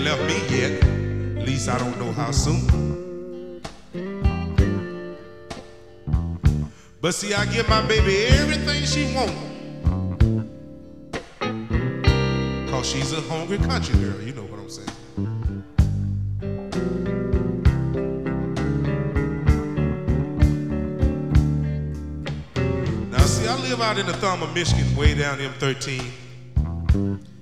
ain't left me yet. At least I don't know how soon. But see, I give my baby everything she wants. 'Cause she's a hungry country girl, you know what I'm saying. Now see, I live out in the thumb of Michigan, way down M13.